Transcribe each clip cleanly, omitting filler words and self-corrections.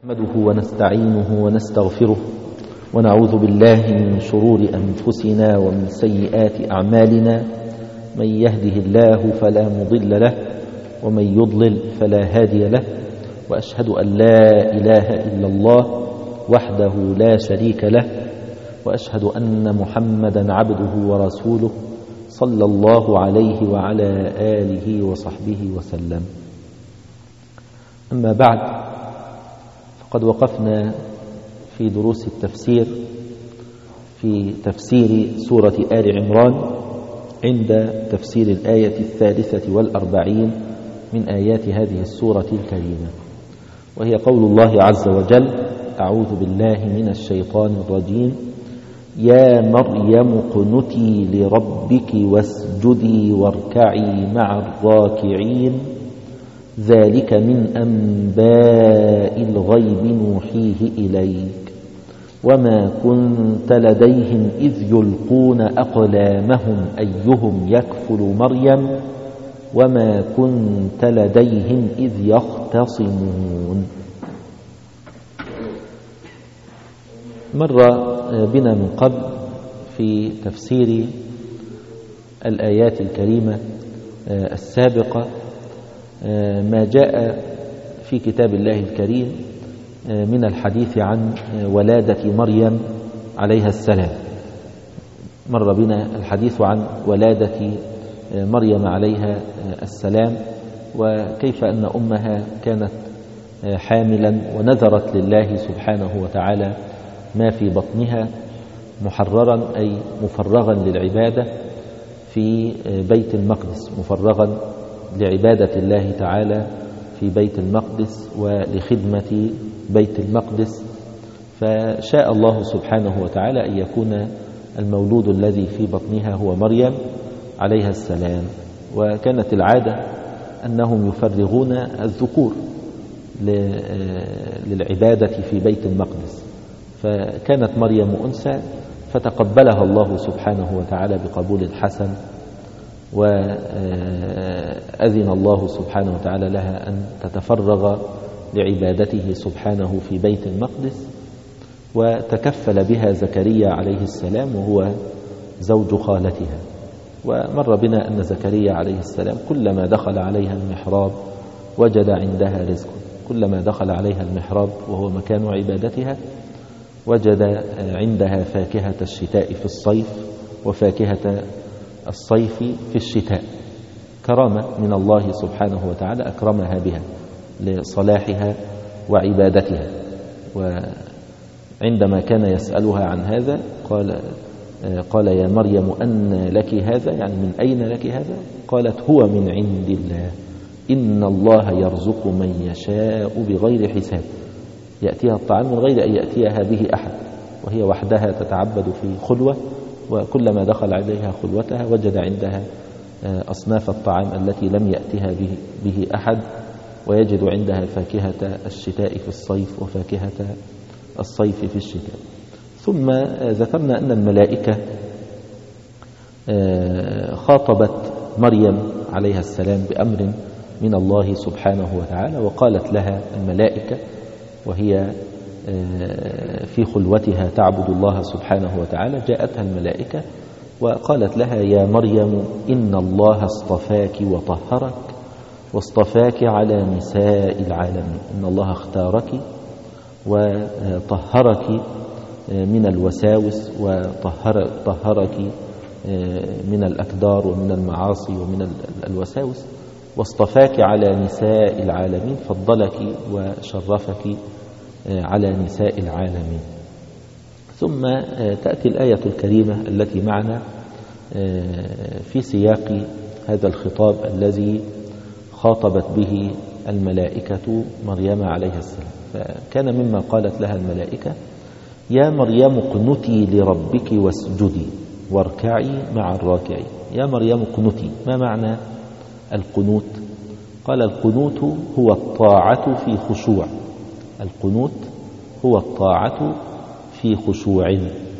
نحمده ونستعينه ونستغفره ونعوذ بالله من شرور أنفسنا ومن سيئات أعمالنا. من يهده الله فلا مضل له ومن يضلل فلا هادي له، وأشهد أن لا إله إلا الله وحده لا شريك له، وأشهد أن محمدا عبده ورسوله صلى الله عليه وعلى آله وصحبه وسلم. أما بعد، قد وقفنا في دروس التفسير في تفسير سورة آل عمران عند تفسير الآية 43 من آيات هذه السورة الكريمة، وهي قول الله عز وجل: أعوذ بالله من الشيطان الرجيم: يا مريم اقنتي لربك واسجدي واركعي مع الراكعين، ذلك من أنباء الغيب نوحيه إليك، وما كنت لديهم إذ يلقون أقلامهم أيهم يكفل مريم، وما كنت لديهم إذ يختصمون. مر بنا من قبل في تفسير الآيات الكريمة السابقة ما جاء في كتاب الله الكريم من الحديث عن ولادة مريم عليها السلام. مر بنا الحديث عن ولادة مريم عليها السلام، وكيف أن أمها كانت حاملا ونذرت لله سبحانه وتعالى ما في بطنها محررا أي مفرغا للعبادة في بيت المقدس، مفرغا لعبادة الله تعالى في بيت المقدس ولخدمة بيت المقدس. فشاء الله سبحانه وتعالى أن يكون المولود الذي في بطنها هو مريم عليها السلام، وكانت العادة أنهم يفرغون الذكور للعبادة في بيت المقدس، فكانت مريم أنثى فتقبلها الله سبحانه وتعالى بقبول حسن، وأذن الله سبحانه وتعالى لها أن تتفرغ لعبادته سبحانه في بيت المقدس، وتكفل بها زكريا عليه السلام وهو زوج خالتها. ومر بنا أن زكريا عليه السلام كلما دخل عليها المحراب وجد عندها رزق، كلما دخل عليها المحراب وهو مكان عبادتها وجد عندها فاكهة الشتاء في الصيف وفاكهة الصيف في الشتاء، كرامة من الله سبحانه وتعالى أكرمها بها لصلاحها وعبادتها. وعندما كان يسألها عن هذا قال يا مريم أن لك هذا، يعني من أين لك هذا؟ قالت هو من عند الله، إن الله يرزق من يشاء بغير حساب. يأتيها الطعام من غير أن يأتيها به أحد، وهي وحدها تتعبد في خلوة، وكلما دخل عليها خلوتها وجد عندها أصناف الطعام التي لم يأتها به أحد، ويجد عندها فاكهة الشتاء في الصيف وفاكهة الصيف في الشتاء. ثم ذكرنا أن الملائكة خاطبت مريم عليها السلام بأمر من الله سبحانه وتعالى، وقالت لها الملائكة وهي في خلوتها تعبد الله سبحانه وتعالى، جاءتها الملائكة وقالت لها يا مريم إن الله اصطفاك وطهرك واصطفاك على نساء العالمين، إن الله اختارك وطهرك من الوساوس وطهرك من الأكدار ومن المعاصي ومن الوساوس، واصطفاك على نساء العالمين، فضلك وشرفك على نساء العالمين. ثم تأتي الآية الكريمة التي معنا في سياق هذا الخطاب الذي خاطبت به الملائكة مريم عليها السلام. فكان مما قالت لها الملائكة يا مريم اقنتي لربك واسجدي واركعي مع الراكعين. يا مريم اقنتي، ما معنى القنوت؟ قال القنوت هو الطاعة في خشوع، القنوت هو الطاعة في خشوع.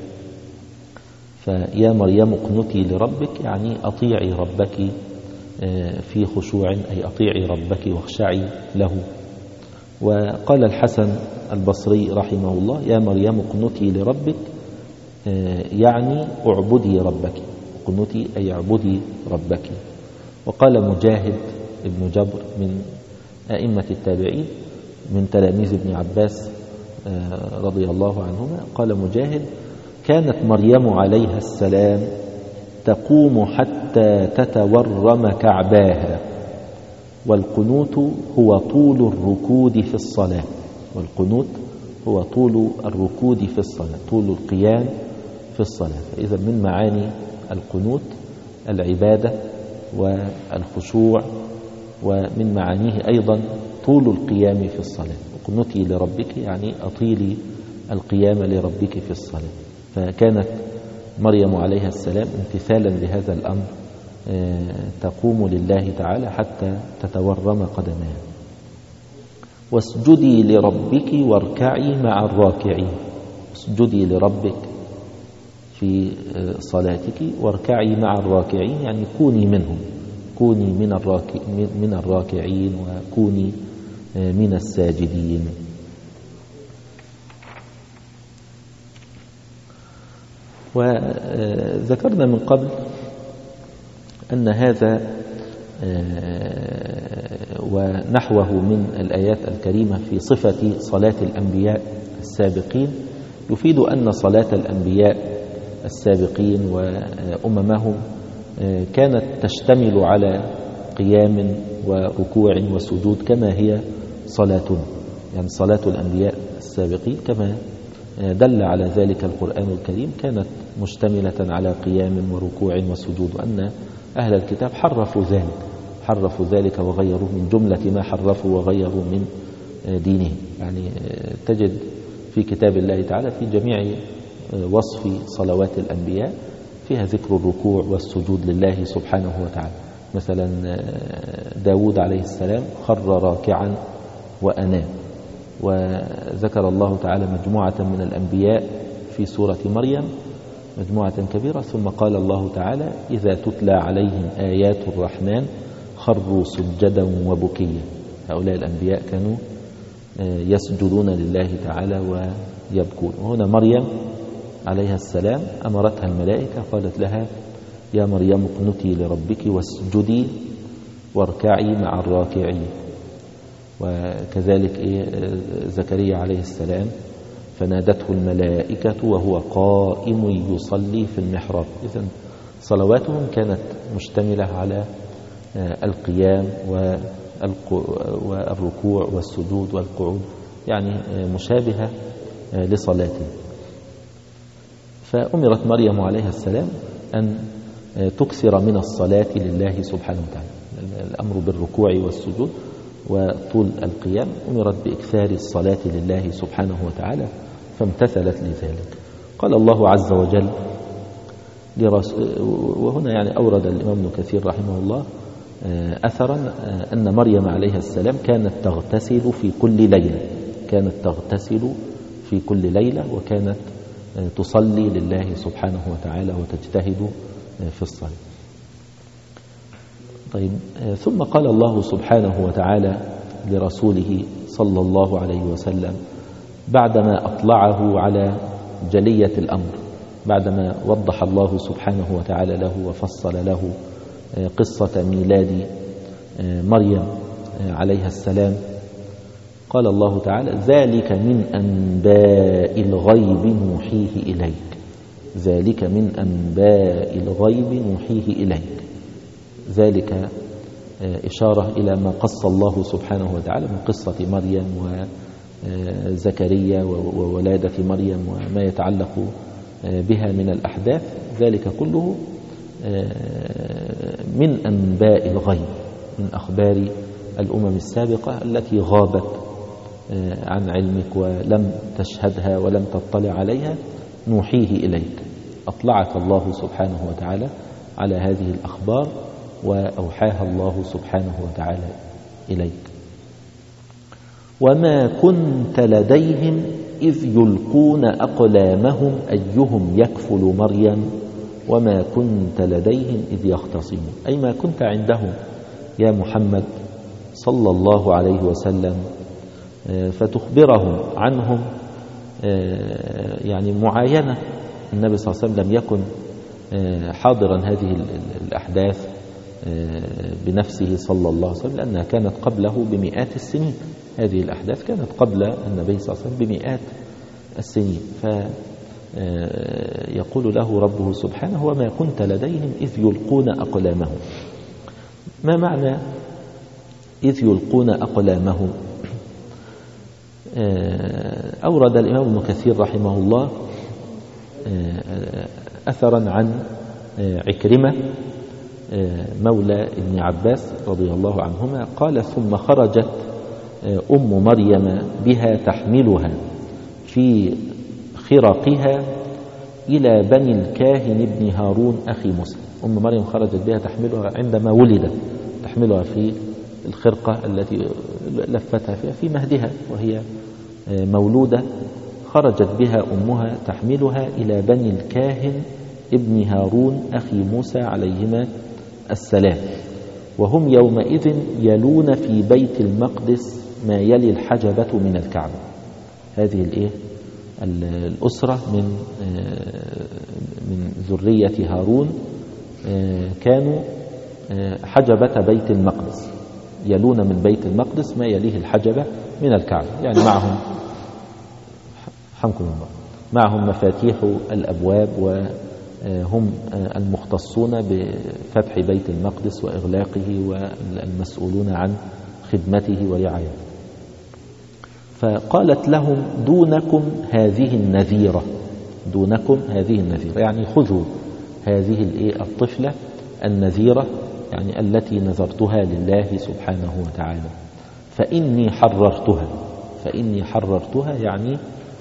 فيا مريم اقنتي لربك يعني أطيعي ربك في خشوع، أي أطيعي ربك واخشعي له. وقال الحسن البصري رحمه الله: يا مريم اقنتي لربك، يعني اعبدي ربك، اقنتي أي اعبدي ربك. وقال مجاهد ابن جبر من أئمة التابعين من تلاميذ ابن عباس رضي الله عنهما، قال مجاهد: كانت مريم عليها السلام تقوم حتى تتورم كعباها، والقنوت هو طول الركود في الصلاة. والقنوت هو طول الركود في الصلاة، طول القيام في الصلاة. فإذا من معاني القنوت العبادة والخشوع، ومن معانيه أيضا طول القيام في الصلاة. قنوتي لربك يعني أطيلي القيام لربك في الصلاة. فكانت مريم عليها السلام امتثالا لهذا الأمر تقوم لله تعالى حتى تتورم قدمها. واسجدي لربك واركعي مع الراكعين. اسجدي لربك في صلاتك واركعي مع الراكعين، يعني كوني منهم، كوني من الراكعين وكوني من الساجدين. وذكرنا من قبل أن هذا ونحوه من الآيات الكريمة في صفة صلاة الأنبياء السابقين يفيد أن صلاة الأنبياء السابقين وأممهم كانت تشتمل على قيام وركوع وسجود كما هي صلاتنا. يعني صلاة الأنبياء السابقين كما دل على ذلك القرآن الكريم كانت مشتملة على قيام وركوع وسجود، وأن أهل الكتاب حرفوا ذلك وغيروا من جملة ما حرفوا وغيروا من دينهم. يعني تجد في كتاب الله تعالى في جميع وصف صلوات الأنبياء فيها ذكر الركوع والسجود لله سبحانه وتعالى. مثلا داود عليه السلام خر راكعا وأناب. وذكر الله تعالى مجموعة من الأنبياء في سورة مريم، مجموعة كبيرة، ثم قال الله تعالى: إذا تتلى عليهم آيات الرحمن خروا سجدا وبكيا. هؤلاء الأنبياء كانوا يسجدون لله تعالى ويبكون. وهنا مريم عليها السلام أمرتها الملائكة، قالت لها: يا مريم اقنتي لربك واسجدي واركعي مع الراكعين. وكذلك زكريا عليه السلام فنادته الملائكة وهو قائم يصلي في المحراب. إذن صلواتهم كانت مشتملة على القيام والركوع والسجود والقعود، يعني مشابهة لصلاتهم. فأمرت مريم عليها السلام أن تكثر من الصلاة لله سبحانه وتعالى. الأمر بالركوع والسجود وطول القيام، أمرت بإكثار الصلاة لله سبحانه وتعالى فامتثلت لذلك. قال الله عز وجل وهنا يعني أورد الإمام ابن كثير رحمه الله أثرا أن مريم عليها السلام كانت تغتسل في كل ليلة، وكانت تصلي لله سبحانه وتعالى وتجتهد في الصلاة. طيب، ثم قال الله سبحانه وتعالى لرسوله صلى الله عليه وسلم بعدما أطلعه على جلية الأمر، بعدما وضح الله سبحانه وتعالى له وفصل له قصة ميلاد مريم عليها السلام، قال الله تعالى: ذلك من أنباء الغيب نوحيه إليك. ذلك من أنباء الغيب نوحيه إليك. ذلك إشارة إلى ما قص الله سبحانه وتعالى من قصة مريم وزكريا وولادة مريم وما يتعلق بها من الأحداث. ذلك كله من أنباء الغيب، من أخبار الأمم السابقة التي غابت عن علمك ولم تشهدها ولم تطلع عليها، نوحيه إليك. أطلعك الله سبحانه وتعالى على هذه الأخبار وأوحاها الله سبحانه وتعالى إليك. وما كنت لديهم إذ يلقون أقلامهم أيهم يكفل مريم وما كنت لديهم إذ يختصمون، أي ما كنت عندهم يا محمد صلى الله عليه وسلم فتخبرهم عنهم يعني معاينة. النبي صلى الله عليه وسلم لم يكن حاضرا هذه الأحداث بنفسه صلى الله عليه وسلم، لأنها كانت قبله بمئات السنين. هذه الأحداث كانت قبل النبي صلى الله عليه وسلم بمئات السنين. فيقول له ربه سبحانه: وما كنت لديهم إذ يلقون أقلامهم. ما معنى إذ يلقون أقلامهم؟ أورد الإمام ابن كثير رحمه الله أثرا عن عكرمة مولى ابن عباس رضي الله عنهما قال: ثم خرجت أم مريم بها تحملها في خرقها إلى بني الكاهن ابن هارون أخي موسى. أم مريم خرجت بها تحملها عندما ولدت، تحملها في الخرقة التي لفتها فيها في مهدها وهي مولودة. خرجت بها أمها تحملها إلى بني الكاهن ابن هارون أخي موسى عليهما السلام، وهم يومئذ يلون في بيت المقدس ما يلي الحجبة من الكعبة. هذه الأسرة من ذرية هارون كانوا حجبة بيت المقدس، يلون من بيت المقدس ما يليه الحجبة من الكعبة، يعني معهم مفاتيح الأبواب، وهم المختصون بفتح بيت المقدس وإغلاقه والمسؤولون عن خدمته ورعايته. فقالت لهم: دونكم هذه النذيرة، دونكم هذه النذيرة، يعني خذوا هذه الطفلة النذيرة، يعني التي نذرتها لله سبحانه وتعالى، فإني حررتها يعني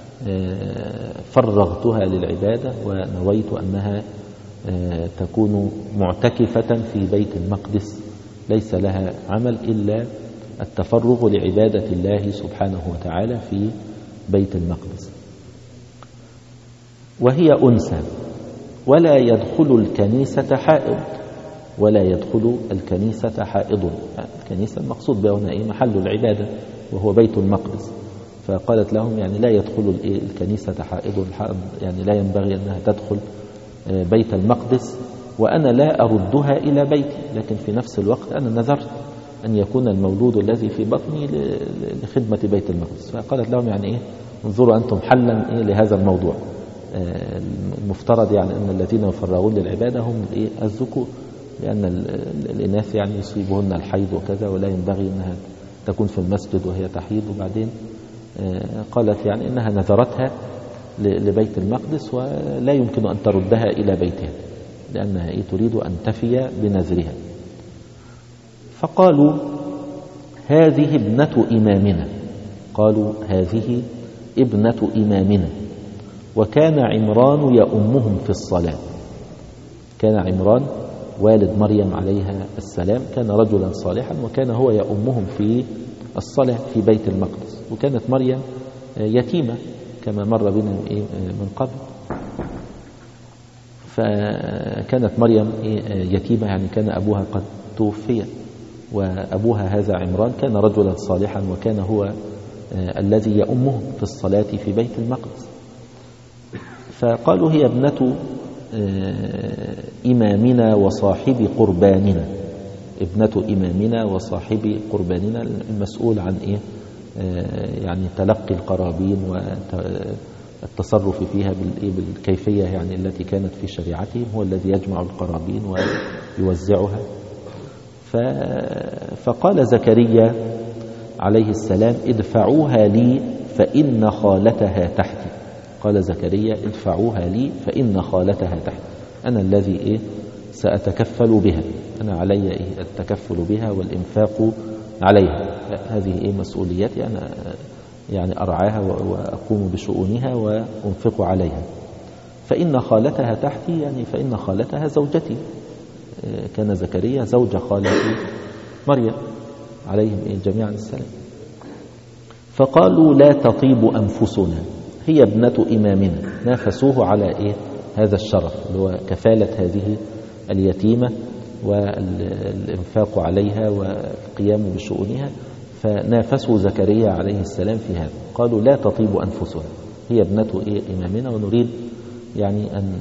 فرغتها للعبادة، ونويت أنها تكون معتكفة في بيت المقدس ليس لها عمل إلا التفرغ لعبادة الله سبحانه وتعالى في بيت المقدس. وهي أنثى ولا يدخل الكنيسة حائض، الكنيسة المقصود بها هنا محل العبادة وهو بيت المقدس. فقالت لهم يعني لا يدخل الكنيسة حائض، يعني لا ينبغي أنها تدخل بيت المقدس، وأنا لا أردها إلى بيتي، لكن في نفس الوقت أنا نذرت أن يكون المولود الذي في بطني لخدمة بيت المقدس. فقالت لهم يعني انظروا أنتم حلا لهذا الموضوع. المفترض يعني أن الذين يفرغون للعبادة هم الذكور، لأن الإناث يعني يصيبهن الحيض وكذا، ولا ينبغي أنها تكون في المسجد وهي تحيض. وبعدين قالت يعني إنها نذرتها لبيت المقدس ولا يمكن أن تردها إلى بيتها، لأنها تريد أن تفي بنذرها. فقالوا: هذه ابنة إمامنا، وكان عمران يؤمهم في الصلاة. كان عمران والد مريم عليها السلام كان رجلا صالحا، وكان هو يؤمهم في الصلاة في بيت المقدس. وكانت مريم يتيمة كما مر بنا من قبل. فكانت مريم يتيمة، يعني كان أبوها قد توفي، وأبوها هذا عمران كان رجلا صالحا، وكان هو الذي يؤمهم في الصلاة في بيت المقدس. فقالوا: هي ابنة إمامنا وصاحب قرباننا، قرباننا، المسؤول عن يعني تلقي القرابين والتصرف فيها بالكيفية يعني التي كانت في شريعتهم، هو الذي يجمع القرابين ويوزعها. فقال زكريا عليه السلام: ادفعوها لي فإن خالتها تحتي. قال زكريا: ادفعوها لي فإن خالتها تحتي، أنا الذي سأتكفل بها، أنا علي التكفل بها والإنفاق عليها. هذه مسؤوليتي، أنا يعني أرعاها وأقوم بشؤونها وأنفق عليها. فإن خالتها تحتي، يعني فإن خالتها زوجتي. كان زكريا زوج خالة مريم عليهم جميعا السلام. فقالوا: لا تطيب أنفسنا، هي ابنة إمامنا. نافسوه على هذا الشرف اللي هو كفالة هذه اليتيمة والإنفاق عليها والقيام بشؤونها. فنافسوا زكريا عليه السلام في هذا، قالوا لا تطيب أنفسنا، هي ابنة إمامنا ونريد يعني أن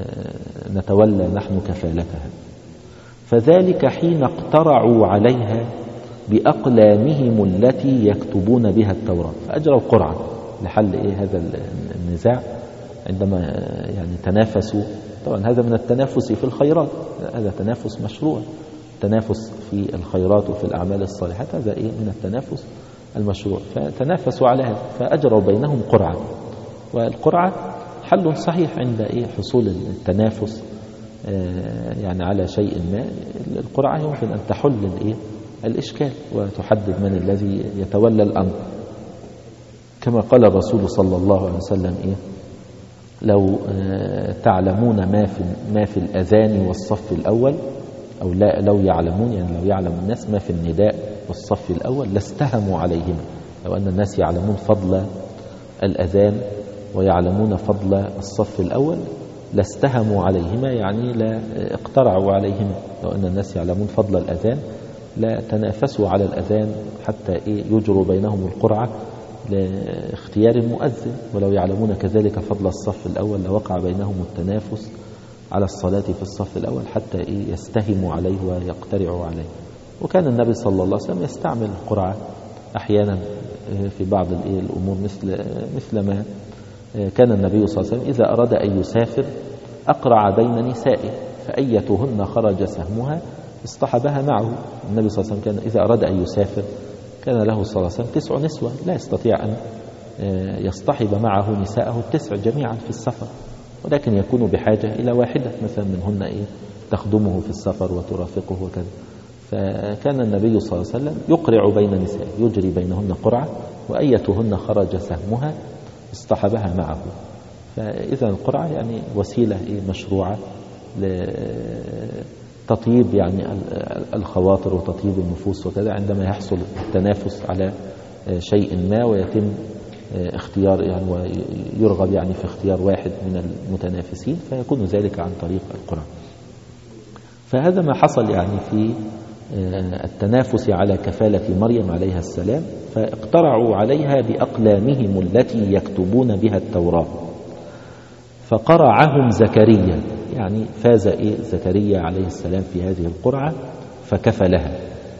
نتولى نحن كفالتها. فذلك حين اقترعوا عليها بأقلامهم التي يكتبون بها التوراة، فأجروا قرعة لحل هذا النزاع عندما يعني تنافسوا. طبعا هذا من التنافس في الخيرات، هذا تنافس مشروع، تنافس في الخيرات وفي الأعمال الصالحات، هذا من التنافس المشروع. فتنافسوا على هذا فأجروا بينهم قرعة، والقرعة حل صحيح عند حصول التنافس يعني على شيء ما. القرعة يمكن أن تحل الإشكال وتحدد من الذي يتولى الأمر، كما قال الرسول صلى الله عليه وسلم لو تعلمون ما في الأذان والصف الأول، أو لا لو يعلمون يعني لو يعلم الناس ما في النداء والصف الأول لاستهموا عليهما. لو أن الناس يعلمون فضل الأذان ويعلمون فضل الصف الأول لاستهموا عليهما، يعني لا اقترعوا عليهما. لو أن الناس يعلمون فضل الأذان لا تنافسوا على الأذان حتى يجروا بينهم القرعة لاختيار المؤذن، ولو يعلمون كذلك فضل الصف الأول لوقع بينهم التنافس على الصلاة في الصف الأول حتى يستهموا عليه ويقترعوا عليه. وكان النبي صلى الله عليه وسلم يستعمل القرعة أحيانا في بعض الأمور، مثل ما كان النبي صلى الله عليه وسلم إذا أراد أن يسافر أقرع بين نسائه، فأيتهن خرج سهمها اصطحبها معه. النبي صلى الله عليه وسلم كان إذا أراد أن يسافر كان له صلى الله عليه وسلم 9 نسوة، لا يستطيع أن يصطحب معه نساءه 9 جميعا في السفر، ولكن يكون بحاجة إلى واحدة مثلا منهن تخدمه في السفر وترافقه وكذا. فكان النبي صلى الله عليه وسلم يقرع بين نسائه، يجري بينهن قرعة، وأيتهن خرج سهمها اصطحبها معه. فإذا القرعة يعني وسيلة مشروعة لتطيب يعني الخواطر وتطيب النفوس وكذا، عندما يحصل التنافس على شيء ما ويتم اختيار يعني ويرغب يعني في اختيار واحد من المتنافسين، فيكون ذلك عن طريق القرعة. فهذا ما حصل يعني في التنافس على كفالة مريم عليها السلام، فاقترعوا عليها بأقلامهم التي يكتبون بها التوراة، فقرعهم زكريا، يعني فاز زكريا عليه السلام في هذه القرعة فكفلها.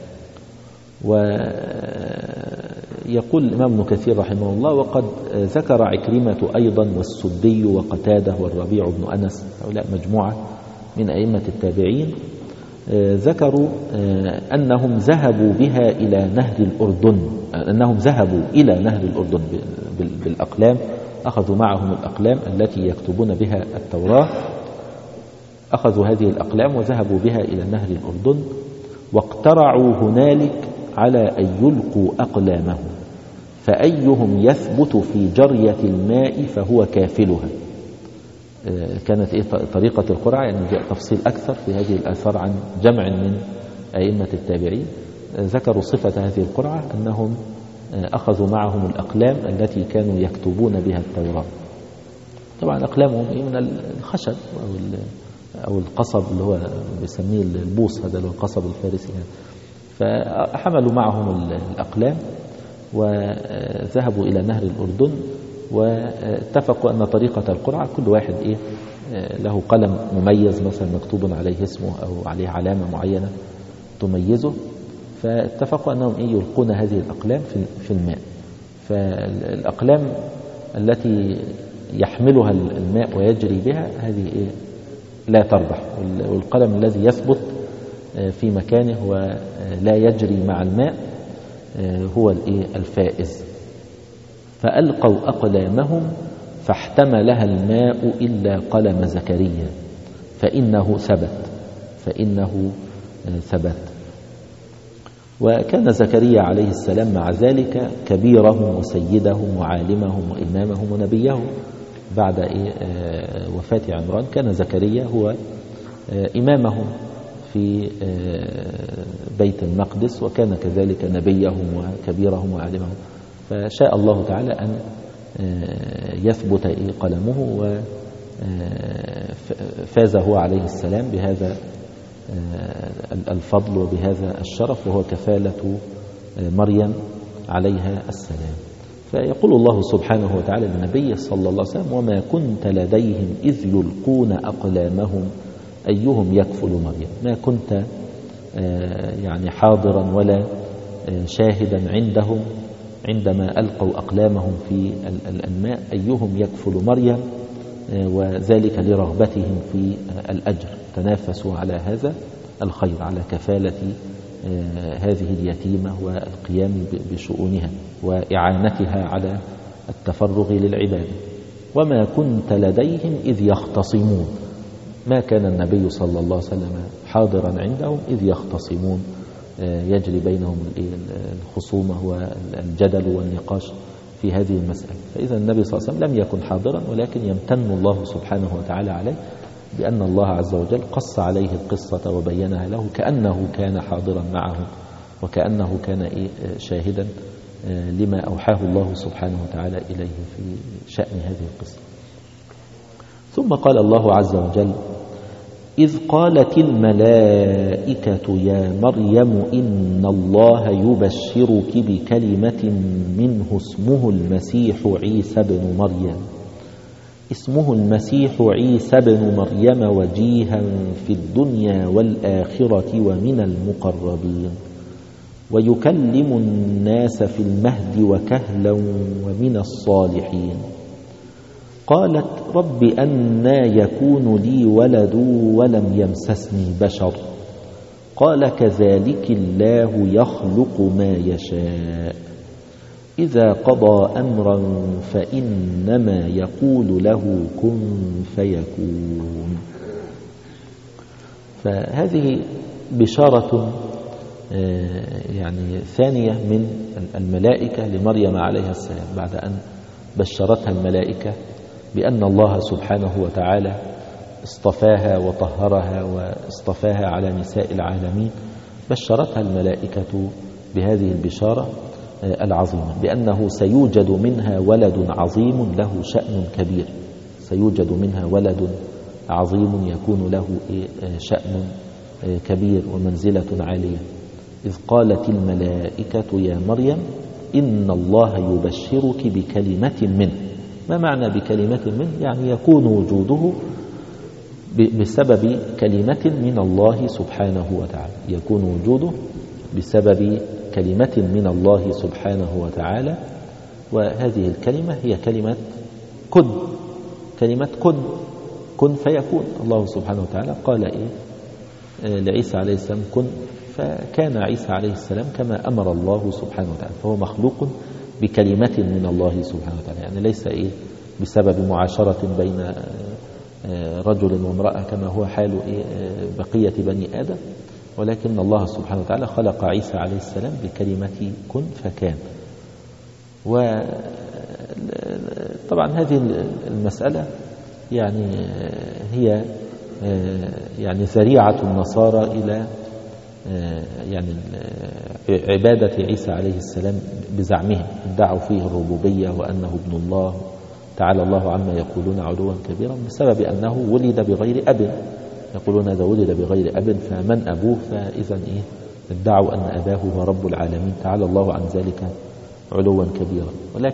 ويقول الإمام ابن كثير رحمه الله: وقد ذكر عكرمة أيضا والسدي وقتادة والربيع بن أنس، هؤلاء مجموعة من أئمة التابعين، ذكروا أنهم ذهبوا بها إلى نهر الأردن، أنهم ذهبوا إلى نهر الأردن بالأقلام، أخذوا معهم الأقلام التي يكتبون بها التوراة، أخذوا هذه الأقلام وذهبوا بها إلى نهر الأردن، واقترعوا هنالك على أن يلقوا أقلامهم، فأيهم يثبت في جرية الماء فهو كافلها. كانت طريقة القرعة، يعني جاء تفصيل أكثر في هذه الآثار عن جمع من أئمة التابعين، ذكروا صفة هذه القرعة أنهم أخذوا معهم الأقلام التي كانوا يكتبون بها التوراة. طبعا أقلامهم من الخشب أو القصب اللي هو بيسميه البوص، هذا اللي هو القصب الفارسي. فحملوا معهم الأقلام وذهبوا إلى نهر الأردن، واتفقوا أن طريقة القرعة كل واحد له قلم مميز مثلا مكتوب عليه اسمه أو عليه علامة معينة تميزه، فاتفقوا أنهم يلقون هذه الأقلام في الماء. فالأقلام التي يحملها الماء ويجري بها هذه لا تربح، والقلم الذي يثبت في مكانه ولا يجري مع الماء هو الفائز. فألقوا أقلامهم فاحتملها الماء إلا قلم زكريا فإنه ثبت. وكان زكريا عليه السلام مع ذلك كبيرهم وسيدهم وعالمهم وإمامهم ونبيهم. بعد وفاة عمران كان زكريا هو إمامهم في بيت المقدس، وكان كذلك نبيهم وكبيرهم وعالمهم. فشاء الله تعالى أن يثبت قلمه، وفاز هو عليه السلام بهذا الفضل وبهذا الشرف، وهو كفالة مريم عليها السلام. فيقول الله سبحانه وتعالى للنبي صلى الله عليه وسلم: وما كنت لديهم إذ يلقون أقلامهم أيهم يكفل مريم. ما كنت يعني حاضرا ولا شاهدا عندهم عندما ألقوا أقلامهم في الماء أيهم يكفل مريم، وذلك لرغبتهم في الأجر. تنافسوا على هذا الخير، على كفالة هذه اليتيمة والقيام بشؤونها وإعانتها على التفرغ للعبادة. وما كنت لديهم إذ يختصمون. ما كان النبي صلى الله عليه وسلم حاضرا عندهم إذ يختصمون، يجري بينهم الخصومة والجدل والنقاش في هذه المسألة. فإذا النبي صلى الله عليه وسلم لم يكن حاضرا، ولكن يمتن الله سبحانه وتعالى عليه بأن الله عز وجل قص عليه القصة وبينها له كأنه كان حاضرا معهم، وكأنه كان شاهدا لما أوحاه الله سبحانه وتعالى إليه في شأن هذه القصة. ثم قال الله عز وجل: إذ قالت الملائكة يا مريم إن الله يبشرك بكلمة منه اسمه المسيح عيسى بن مريم. اسمه المسيح عيسى بن مريم وجيها في الدنيا والآخرة ومن المقربين ويكلم الناس في المهد وكهلا ومن الصالحين. قالت: رب أنى يكون لي ولد ولم يمسسني بشر قال: كذلك الله يخلق ما يشاء إذا قضى أمرا فإنما يقول له كن فيكون. فهذه بشارة يعني ثانية من الملائكة لمريم عليها السلام، بعد أن بشرتها الملائكة بأن الله سبحانه وتعالى اصطفاها وطهرها واصطفاها على نساء العالمين. بشرتها الملائكة بهذه البشارة العظيمة بأنه سيوجد منها ولد عظيم له شأن كبير، سيوجد منها ولد عظيم يكون له شأن كبير ومنزلة عالية. إذ قالت الملائكة يا مريم إن الله يبشرك بكلمة منه. ما معنى بكلمة منه؟ يعني يكون وجوده بسبب كلمة من الله سبحانه وتعالى، يكون وجوده بسبب كلمة من الله سبحانه وتعالى. وهذه الكلمة هي كلمة كن، كلمة كن فيكون. الله سبحانه وتعالى قال لعيسى عليه السلام كن، فكان عيسى عليه السلام كما أمر الله سبحانه وتعالى، فهو مخلوق بكلمة من الله سبحانه وتعالى، يعني ليس بسبب معاشرة بين رجل وامرأة كما هو حال بقية بني آدم، ولكن الله سبحانه وتعالى خلق عيسى عليه السلام بكلمة كن فكان. وطبعا هذه المسألة يعني هي يعني ذريعة النصارى إلى يعني عبادة عيسى عليه السلام بزعمهم، ادعوا فيه الربوبية وأنه ابن الله تعالى الله عما يقولون علوا كبيرا، بسبب أنه ولد بغير أب. يقولون هذا ولد بغير أب فمن أبوه؟ فإذا ادعوا أن أباه هو رب العالمين تعالى الله عن ذلك علوا كبيرا.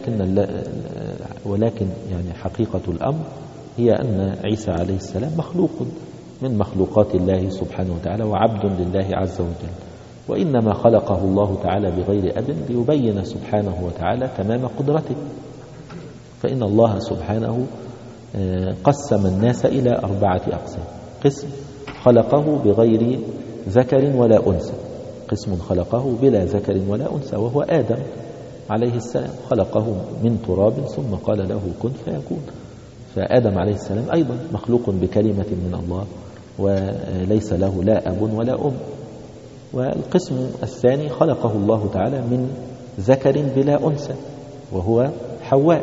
ولكن يعني حقيقة الأمر هي أن عيسى عليه السلام مخلوق من مخلوقات الله سبحانه وتعالى وعبد لله عز وجل، وإنما خلقه الله تعالى بغير أب ليبين سبحانه وتعالى تمام قدرته. فإن الله سبحانه قسم الناس إلى 4 أقسام: قسم خلقه بغير ذكر ولا أنثى، قسم خلقه بلا ذكر ولا أنثى وهو آدم عليه السلام، خلقه من تراب ثم قال له كن فيكون. فآدم عليه السلام أيضا مخلوق بكلمة من الله وليس له لا أب ولا أم. والقسم الثاني خلقه الله تعالى من ذكر بلا أنثى وهو حواء،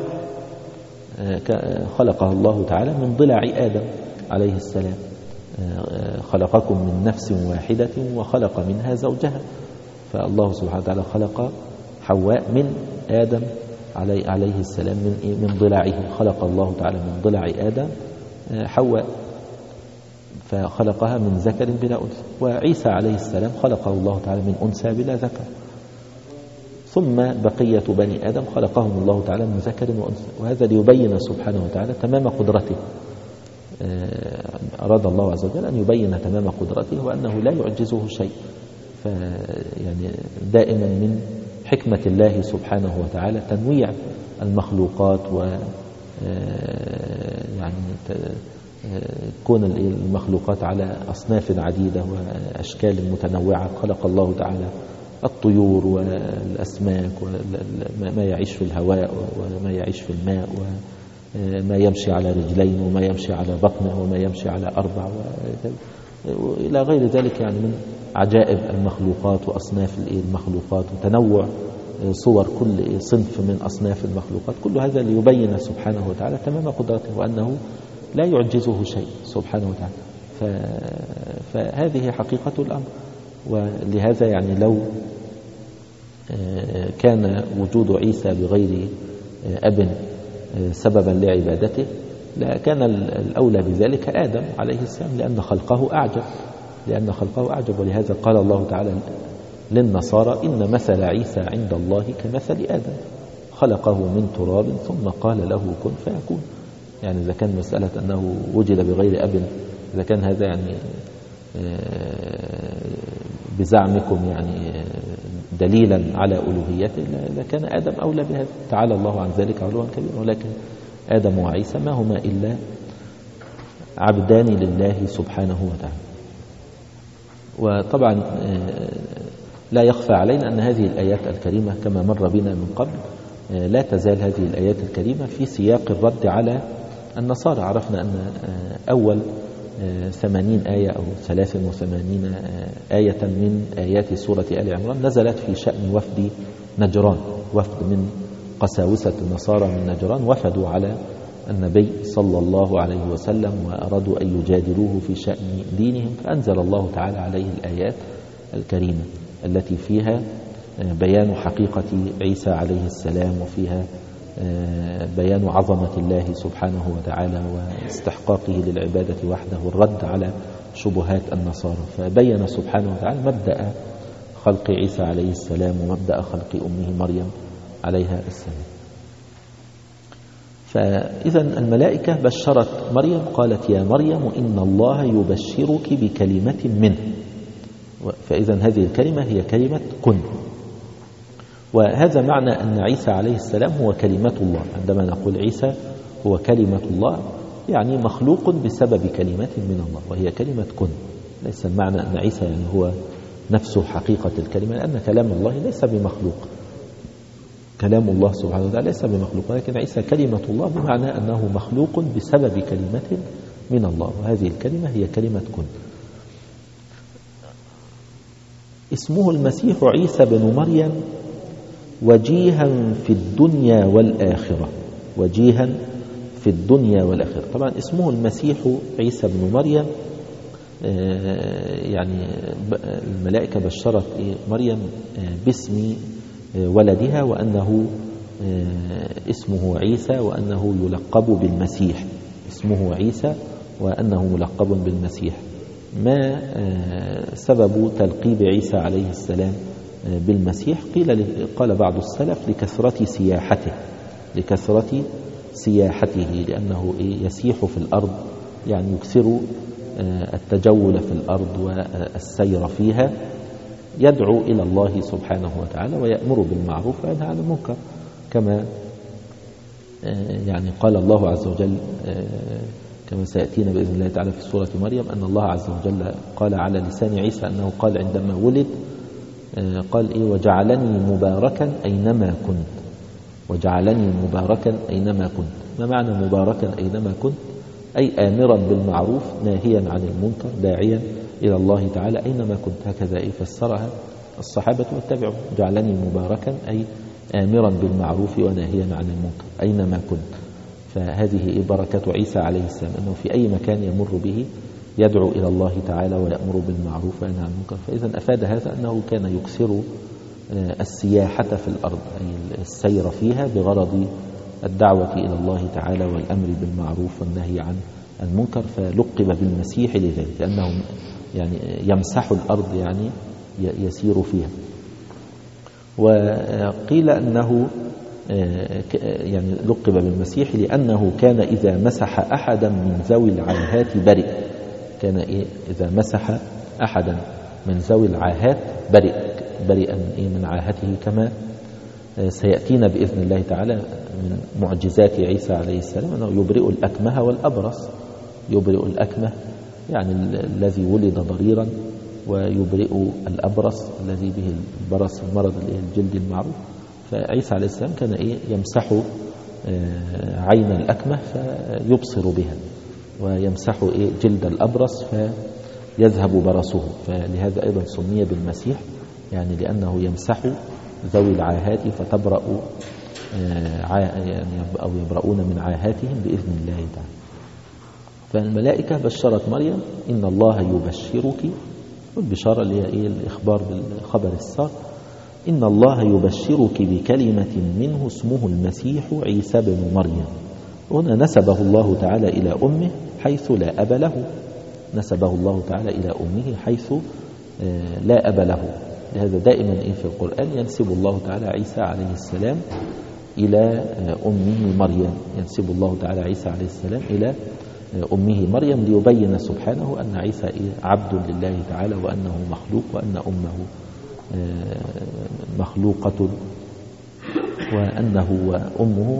خلقه الله تعالى من ضلع آدم عليه السلام، خلقكم من نفس واحدة وخلق منها زوجها. فالله سبحانه وتعالى خلق حواء من آدم عليه السلام من ضلعه، خلق الله تعالى من ضلع آدم حواء فخلقها من ذكر بلا أنثى. وعيسى عليه السلام خلقه الله تعالى من أنثى بلا ذكر. ثم بقية بني آدم خلقهم الله تعالى من ذكر وأنثى، وهذا ليبين سبحانه وتعالى تمام قدرته. أراد الله عز وجل أن يبين تمام قدرته وأنه لا يعجزه شيء. يعني دائما من حكمة الله سبحانه وتعالى تنويع المخلوقات، و يعني كون المخلوقات على أصناف عديدة وأشكال متنوعة. خلق الله تعالى الطيور والأسماك وما يعيش في الهواء وما يعيش في الماء، وما يمشي على رجلين وما يمشي على بطنه وما يمشي على أربع وإلى غير ذلك، يعني من عجائب المخلوقات وأصناف المخلوقات وتنوع صور كل صنف من أصناف المخلوقات. كل هذا ليبين سبحانه وتعالى تمام قدرته وأنه لا يعجزه شيء سبحانه وتعالى. فهذه حقيقة الأمر. ولهذا يعني لو كان وجود عيسى بغير أب سببا لعبادته لكان الأولى بذلك آدم عليه السلام، لأن خلقه أعجب. ولهذا قال الله تعالى للنصارى: إن مثل عيسى عند الله كمثل آدم خلقه من تراب ثم قال له كن فيكون. يعني إذا كان مسألة أنه وجد بغير أب، إذا كان هذا يعني بزعمكم يعني دليلا على ألوهيته لكان آدم أولى بهذا. تعالى الله عن ذلك علوا كبيرا. ولكن آدم وعيسى ما هما إلا عبدان لله سبحانه وتعالى. وطبعا لا يخفى علينا أن هذه الآيات الكريمة كما مر بنا من قبل لا تزال هذه الآيات الكريمة في سياق الرد على النصارى. عرفنا أن أول 80 آية أو 83 آية من آيات سورة آل عمران نزلت في شأن وفد نجران، وفد من قساوسة النصارى من نجران وفدوا على النبي صلى الله عليه وسلم وأرادوا أن يجادلوه في شأن دينهم، فأنزل الله تعالى عليه الآيات الكريمة التي فيها بيان حقيقة عيسى عليه السلام، وفيها بيان عظمة الله سبحانه وتعالى واستحقاقه للعبادة وحده والرد على شبهات النصارى. فبين سبحانه وتعالى مبدأ خلق عيسى عليه السلام ومبدأ خلق أمه مريم عليها السلام. فإذا الملائكة بشرت مريم، قالت: يا مريم إن الله يبشرك بكلمة منه. فإذا هذه الكلمة هي كلمة كن. وهذا معنى أن عيسى عليه السلام هو كلمة الله. عندما نقول عيسى هو كلمة الله يعني مخلوق بسبب كلمة من الله، وهي كلمة كن. ليس المعنى أن عيسى يعني هو نفسه حقيقة الكلمة، لأن كلام الله ليس بمخلوق. كلام الله سبحانه وتعالى ليس بمخلوق، ولكن عيسى كلمة الله بمعنى أنه مخلوق بسبب كلمة من الله، وهذه الكلمة هي كلمة كن. اسمه المسيح عيسى بن مريم وجيها في الدنيا والآخرة. وجيها في الدنيا والآخرة. طبعا اسمه المسيح عيسى بن مريم، يعني الملائكة بشرت مريم باسم ولدها وأنه اسمه عيسى وأنه يلقب بالمسيح. اسمه عيسى وأنه ملقب بالمسيح. ما سبب تلقيب عيسى عليه السلام بالمسيح؟ قال بعض السلف لكثرة سياحته لأنه يسيح في الأرض، يعني يكثر التجول في الأرض والسير فيها، يدعو إلى الله سبحانه وتعالى ويأمر بالمعروف وينهى عن المنكر، كما يعني قال الله عز وجل كما سيأتينا بإذن الله تعالى في سورة مريم أن الله عز وجل قال على لسان عيسى أنه قال عندما ولد قال وجعلني مباركا أينما كنت. وجعلني مباركا أينما كنت. ما معنى مباركا أينما كنت؟ أي آمرا بالمعروف ناهيا عن المنكر داعيا إلى الله تعالى أينما كنت. هكذا فسرها الصحابة والتابعون. جعلني مباركا أي آمرا بالمعروف وناهيا عن المنكر أينما كنت. فهذه بركة عيسى عليه السلام أنه في أي مكان يمر به يدعو إلى الله تعالى ويأمر بالمعروف وينهى عن المنكر. فإذا أفاد هذا أنه كان يكثر السياحة في الأرض أي السير فيها بغرض الدعوة إلى الله تعالى والأمر بالمعروف والنهي عن المنكر، فلقب بالمسيح لذلك لأنه يعني يمسح الأرض يعني يسير فيها. وقيل أنه يعني لقب بالمسيح لأنه كان إذا مسح أحدا من ذوي العاهات برئ. كان إذا مسح أحدا من ذوي العاهات برئا من عاهته، كما سيأتينا بإذن الله تعالى من معجزات عيسى عليه السلام أنه يبرئ الأكمه والأبرص. يبرئ الأكمه يعني الذي ولد ضريرا، ويبرئ الأبرص الذي به البرص، المرض الجلدي المعروف. فعيسى عليه السلام كان يمسح عين الأكمه فيبصر بها، ويمسح جلد الأبرص فيذهب برصه. فلهذا أيضا سمي بالمسيح، يعني لأنه يمسح ذوي العاهات فتبرأ يعني أو يبرؤون من عاهاتهم بإذن الله تعالى. فالملائكة بشرت مريم إن الله يبشرك، والبشارة اللي هي الإخبار بالخبر السار، إن الله يبشرك بكلمة منه اسمه المسيح عيسى بن مريم. هنا نسبه الله تعالى إلى أمه حيث لا أب له. نسبه الله تعالى إلى أمه حيث لا أب له. لهذا دائما في القرآن ينسب الله تعالى عيسى عليه السلام إلى أمه مريم. ينسب الله تعالى عيسى عليه السلام إلى أمه مريم ليبين سبحانه أن عيسى عبد لله تعالى، وأنه مخلوق، وأن أمه مخلوقة، وأنه وأمه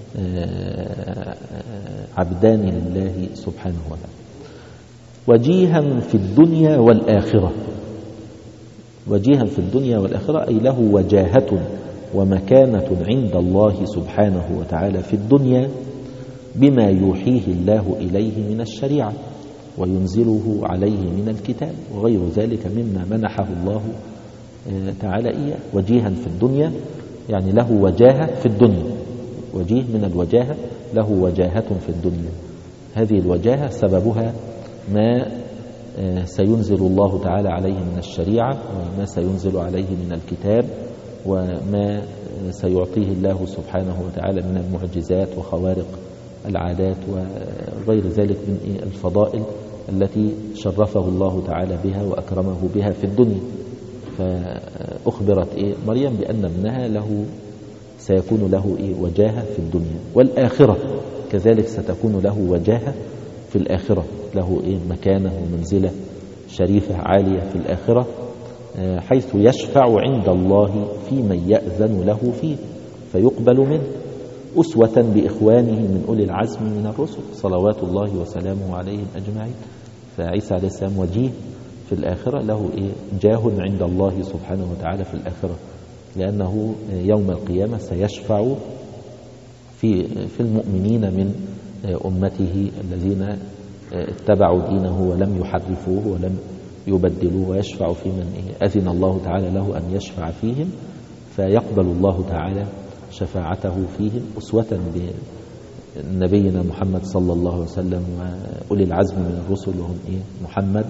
عبدان لله سبحانه وتعالى. وجيها في الدنيا والآخرة. وجيها في الدنيا والآخرة أي له وجاهة ومكانة عند الله سبحانه وتعالى في الدنيا بما يوحيه الله إليه من الشريعة وينزله عليه من الكتاب وغير ذلك مما منحه الله تعالى إياه. وجيها في الدنيا يعني له وجاهة في الدنيا. وجيه من الوجاهة، له وجاهة في الدنيا. هذه الوجاهة سببها ما سينزل الله تعالى عليه من الشريعة، وما سينزل عليه من الكتاب، وما سيعطيه الله سبحانه وتعالى من المعجزات وخوارق العادات وغير ذلك من الفضائل التي شرفه الله تعالى بها وأكرمه بها في الدنيا. فأخبرت مريم بأن ابنها له سيكون له وجاهة في الدنيا. والآخرة كذلك ستكون له وجاهة في الآخرة، له مكانة ومنزلة شريفة عالية في الآخرة، حيث يشفع عند الله في من يأذن له فيه فيقبل منه، أسوة بإخوانه من أولي العزم من الرسل صلوات الله وسلامه عليهم أجمعين. فعيسى عليه السلام وجيه في الآخرة، له جاه عند الله سبحانه وتعالى في الآخرة، لأنه يوم القيامة سيشفع في المؤمنين من أمته الذين اتبعوا دينه ولم يحرفوه ولم يبدلوه، ويشفع في من أذن الله تعالى له أن يشفع فيهم، فيقبل الله تعالى شفاعته فيهم أسوة بنبينا محمد صلى الله عليه وسلم وأولي العزم من الرسل، وهم محمد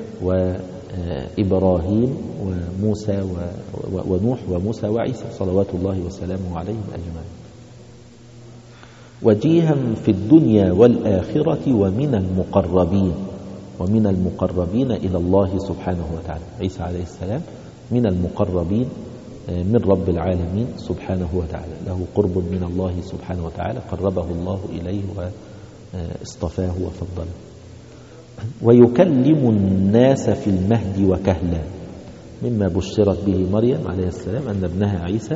وإبراهيم وموسى ونوح وموسى وعيسى صلوات الله وسلامه عليهم أجمعين. وجيها في الدنيا والآخرة ومن المقربين إلى الله سبحانه وتعالى. عيسى عليه السلام من المقربين من رب العالمين سبحانه وتعالى، له قرب من الله سبحانه وتعالى، قربه الله إليه واصطفاه وفضله. ويكلم الناس في المهد وكهلا. مما بشرت به مريم عليه السلام أن ابنها عيسى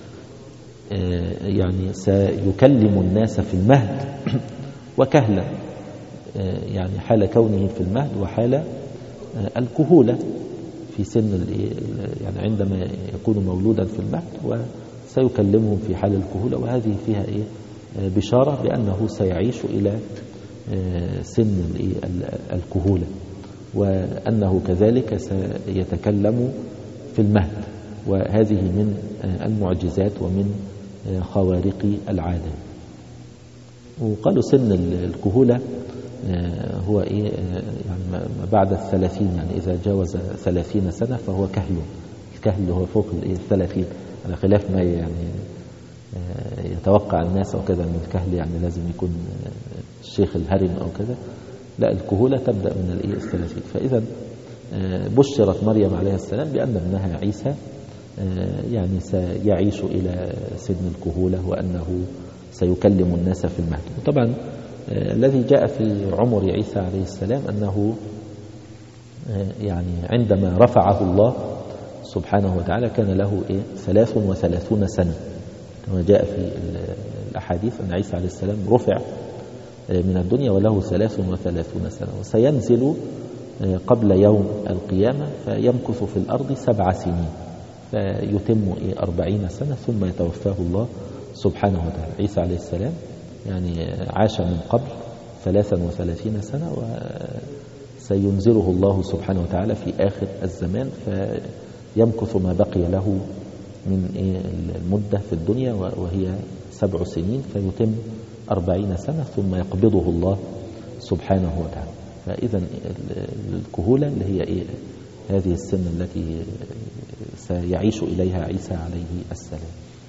يعني سيكلم الناس في المهد وكهلا، يعني حال كونه في المهد وحال الكهولة في سن يعني عندما يكون مولودا في المهد، وسيكلمهم في حال الكهولة. وهذه فيها بشارة بأنه سيعيش إلى سن الكهولة، وأنه كذلك سيتكلم في المهد. وهذه من المعجزات ومن خوارق العادة. وقالوا سن الكهولة هو يعني ما بعد 30، يعني إذا جاوز 30 سنة فهو كهل. الكهل هو فوق 30، على خلاف ما يعني يتوقع الناس أو كذا من الكهل يعني لازم يكون الشيخ الهرم أو كذا. لا، الكهولة تبدأ من 30. فإذا بشرت مريم عليه السلام بأن ابنها عيسى يعني سيعيش إلى سن الكهولة وأنه سيكلم الناس في المهد. وطبعا الذي جاء في عمر عيسى عليه السلام أنه يعني عندما رفعه الله سبحانه وتعالى كان له 33 سنة، كما جاء في الأحاديث أن عيسى عليه السلام رفع من الدنيا وله 33 سنة، وسينزل قبل يوم القيامة فيمكث في الأرض 7 سنين فيتم 40 سنة ثم يتوفاه الله سبحانه وتعالى. عيسى عليه السلام يعني عاش من قبل 33 سنة، وسينزله الله سبحانه وتعالى في آخر الزمان فيمكث ما بقي له من المدة في الدنيا وهي 7 سنين فيتم 40 سنة ثم يقبضه الله سبحانه وتعالى. فإذا الكهولة اللي هي هذه السن التي سيعيش إليها عيسى عليه السلام.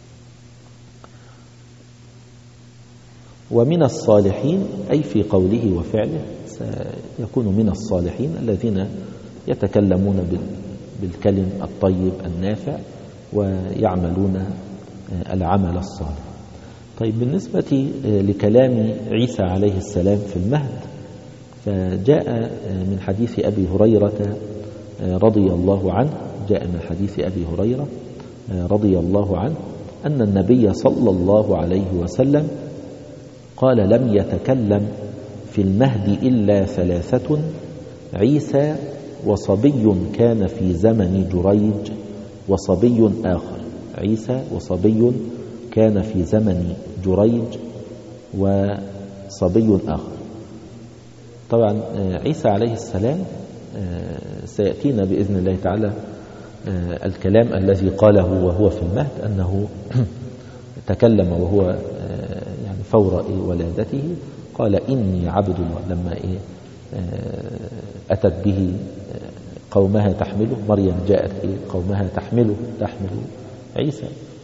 ومن الصالحين أي في قوله وفعله سيكون من الصالحين الذين يتكلمون بالكلم الطيب النافع ويعملون العمل الصالح. طيب بالنسبة لكلام عيسى عليه السلام في المهد فجاء من حديث أبي هريرة رضي الله عنه، جاء من حديث أبي هريرة رضي الله عنه أن النبي صلى الله عليه وسلم قال لم يتكلم في المهد إلا 3: عيسى وصبي كان في زمن جريج وصبي آخر. عيسى وصبي كان في زمن جريج وصبي آخر. طبعا عيسى عليه السلام سيأتينا بإذن الله تعالى الكلام الذي قاله وهو في المهد أنه تكلم وهو يعني فور ولادته قال إني عبد الله، لما أتت به قومها تحمله، مريم جاءت قومها تحمل عيسى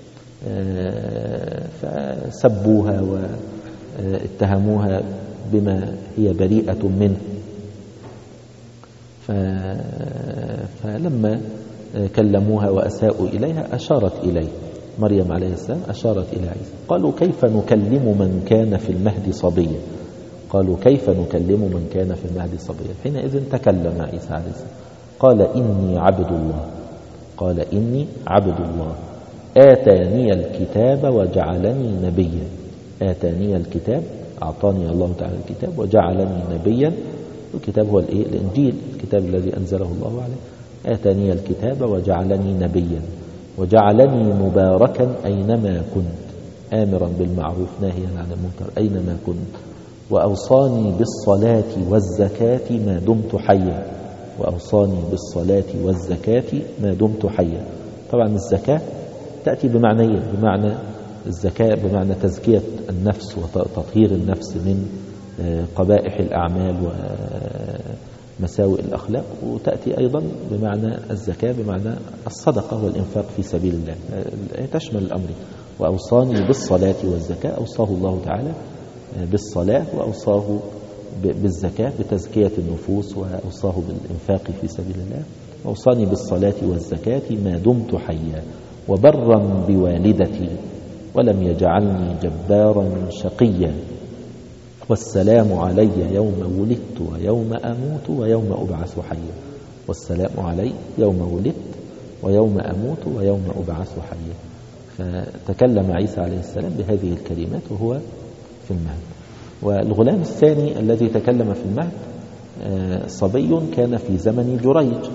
فسبوها واتهموها بما هي بريئة منه، فلما كلموها وأساءوا إليها أشارت إليه مريم عليه السلام، أشارت إلى عيسى. قالوا كيف نكلم من كان في المهد صبيا؟ قالوا كيف نكلم من كان في المهد صبيا؟ حينئذ تكلم عيسى عليه السلام قال إني عبد الله، قال إني عبد الله آتاني الكتاب وجعلني نبيا. آتاني الكتاب، أعطاني الله تعالى الكتاب وجعلني نبيا. الكتاب هو الإنجيل، الكتاب الذي أنزله الله عليه. آتاني الكتاب وجعلني نبيا وجعلني مباركا أينما كنت آمرا بالمعروف ناهيا عن المنكر أينما كنت وأوصاني بالصلاة والزكاة ما دمت حيا. وأوصاني بالصلاة والزكاة ما دمت حيا. طبعا الزكاة تأتي بمعنيين، بمعنى الزكاة بمعنى تزكية النفس وتطهير النفس من قبائح الأعمال ومساوئ الأخلاق، وتأتي أيضا بمعنى الزكاة بمعنى الصدقة والإنفاق في سبيل الله، تشمل الأمر. وأوصاني بالصلاة والزكاة، أوصاه الله تعالى بالصلاة وأوصاه بالزكاة بتزكية النفوس وأوصاه بالإنفاق في سبيل الله. وأوصاني بالصلاة والزكاة ما دمت حيا وبرا بوالدتي ولم يجعلني جبارا شقيا والسلام علي يوم ولدت ويوم أموت ويوم أبعث حيا. والسلام علي يوم ولدت ويوم أموت ويوم أبعث حيا. فتكلم عيسى عليه السلام بهذه الكلمات وهو في المهد. والغلام الثاني الذي تكلم في المهد صبي كان في زمن جريج،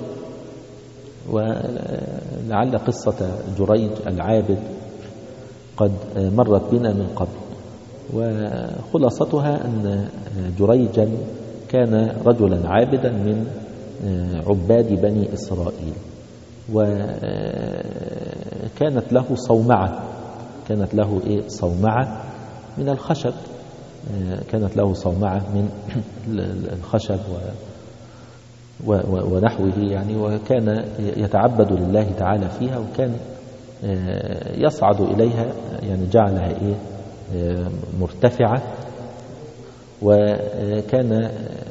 ولعل قصة جريج العابد قد مرت بنا من قبل، وخلاصتها أن جريجا كان رجلا عابدا من عباد بني إسرائيل، وكانت له صومعة، كانت له صومعة من الخشب، كانت له صومعة من الخشب ونحوه يعني، وكان يتعبد لله تعالى فيها، وكان يصعد إليها يعني جعلها مرتفعة، وكان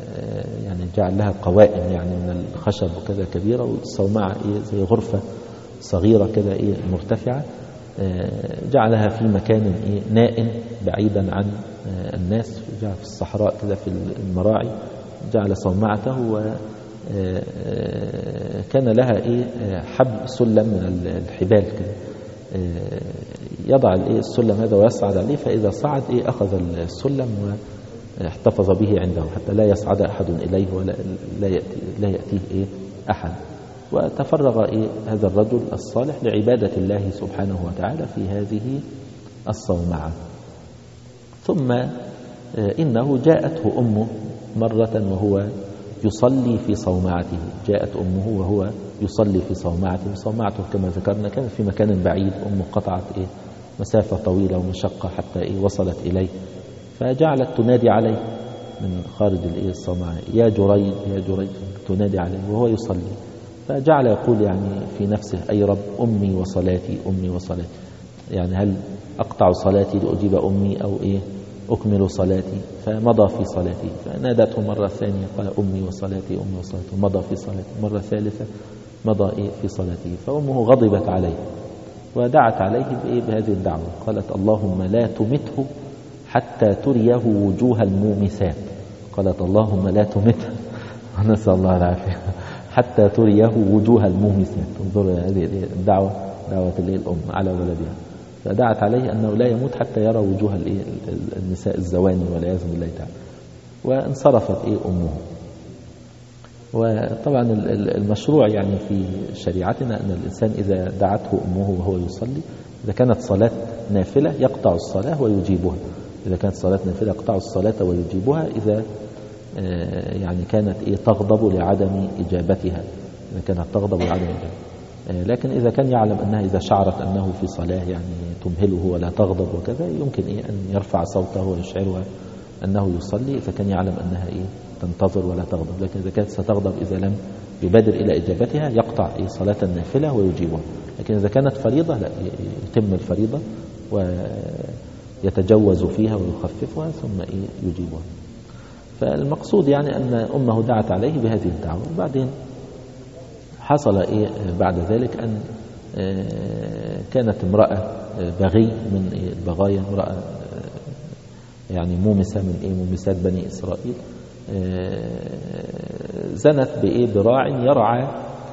يعني جعل لها قوائم يعني من الخشب وكذا كبيرة، والصومعة زي غرفة صغيرة كده مرتفعة، جعلها في مكان نائم بعيدا عن الناس، جعل في الصحراء كده في المراعي، جعل صومعته، وكان لها حبل سلم من الحبال كده، يضع السلم هذا ويصعد عليه، فإذا صعد أخذ السلم واحتفظ به عنده حتى لا يصعد أحد إليه ولا لا يأتيه أحد. وتفرغ هذا الرجل الصالح لعبادة الله سبحانه وتعالى في هذه الصومعة. ثم إنه جاءته أمه مرة وهو يصلي في صومعته، جاءت أمه وهو يصلي في صومعته، صومعته كما ذكرنا كان في مكان بعيد، أمه قطعت مسافة طويلة ومشقة حتى وصلت إليه، فجعلت تنادي عليه من خارج الصومعة: يا جريج يا جريج، تنادي عليه وهو يصلي، فجعل يقول يعني في نفسه: أي رب، أمي وصلاتي أمي وصلاتي، يعني هل أقطع صلاتي لأجيب أمي أو أكمل صلاتي؟ فمضى في صلاته، فنادته مرة ثانية قال: أمي وصلاتي أمي وصلاتي، مضى في صلاته، مرة ثالثة مضى في صلاته، فأمه غضبت عليه ودعت عليه بهذه الدعوة، قالت: اللهم لا تمته حتى تريه وجوه المومسات، قالت: اللهم لا تمته ونسأل الله العافية حتى تريه وجوه المومسات. انظر هذه الدعوة، دعوة الأم على ولدها، فدعت عليه أنه لا يموت حتى يرى وجوه النساء الزواني والعياذ بالله تعالى. وانصرفت أمه. وطبعا المشروع يعني في شريعتنا أن الإنسان إذا دعته أمه وهو يصلي، إذا كانت صلاة نافلة يقطع الصلاة ويجيبها، إذا كانت صلاة نافلة يقطع الصلاة ويجيبها، إذا يعني كانت تغضب لعدم إجابتها، إذا كانت تغضب لعدم إجابتها. لكن إذا كان يعلم أنها إذا شعرت أنه في صلاة يعني تمهله ولا تغضب وكذا، يمكن أن يرفع صوته ويشعرها أنه يصلي، إذا كان يعلم أنها تنتظر ولا تغضب. لكن إذا كانت ستغضب إذا لم يبادر إلى إجابتها يقطع صلاة النافلة ويجيبها. لكن إذا كانت فريضة لا، يتم الفريضة ويتجوز فيها ويخففها ثم يجيبها. فالمقصود يعني أن أمه دعت عليه بهذه الدعوة. وبعدين حصل بعد ذلك أن كانت امرأة بغي من البغايا، امرأة يعني مومسة من مومسات بني إسرائيل، زنت براع يرعى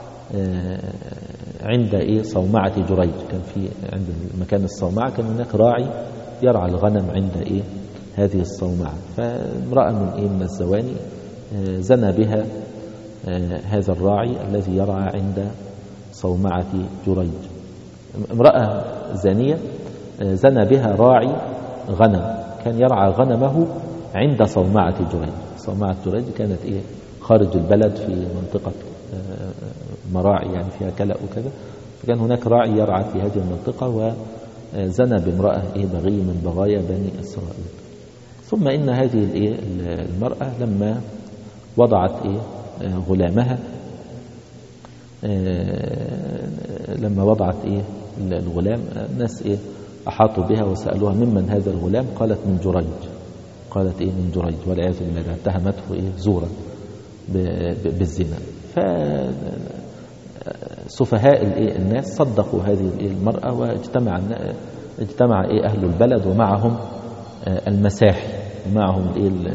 عند صومعة جريج. كان في عند مكان الصومعة كان هناك راعي يرعى الغنم عند هذه الصومعة، فامرأة من الزواني زنى بها هذا الراعي الذي يرعى عند صومعة جريج. امرأة زانية زنى بها راعي غنم كان يرعى غنمه عند صومعة جريج. صومعة جريج كانت خارج البلد في منطقة مراعي يعني فيها كلأ وكذا، فكان هناك راعي يرعى في هذه المنطقة وزنى بامرأة بغي من بغايا بني إسرائيل. ثم إن هذه المرأة لما وضعت غلامها، لما وضعت الغلام، الناس أحاطوا بها وسألوها: ممن هذا الغلام؟ قالت: من جريج. قالت من جريج، والعياذ بالله، اتهمته زورا بالزنا. فسفهاء الناس صدقوا هذه المرأة، واجتمع أهل البلد ومعهم المساحي ومعهم